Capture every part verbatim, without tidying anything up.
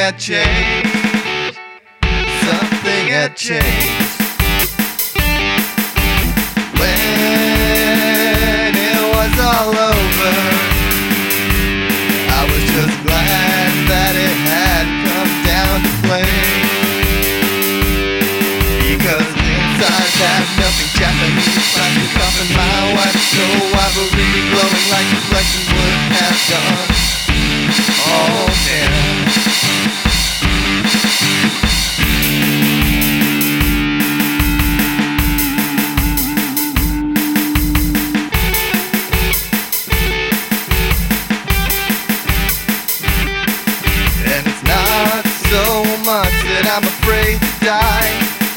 had changed. Something had changed. When it was all over, I was just glad that it had come down to play. Because inside that melting Japanese plastic coffin, my wife's so ivory glowing like reflection would have done. Oh damn. And it's not so much that I'm afraid to die,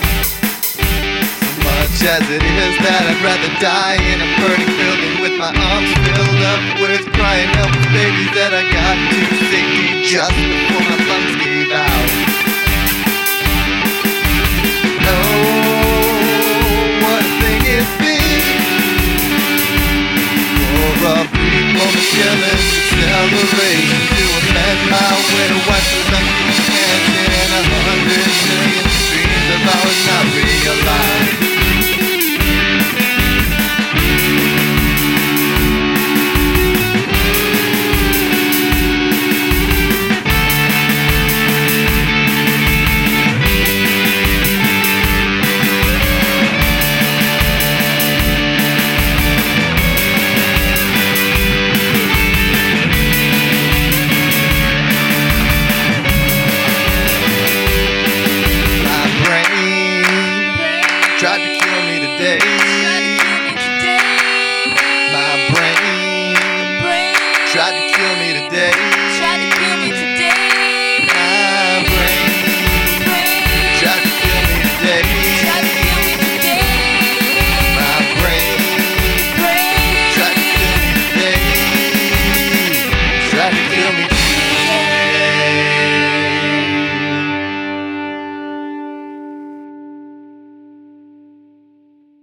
much as it is that I'd rather die in a burning building with my arms filled up with crying helpless babies that I got to safety just before my lungs gave out. Oh, what a thing it'd be for a brief momentary celebration to amend my way to wipe the lucky hands in a hundred million dreams of ours not realized. Tried to kill me today. My brain tried to kill me today.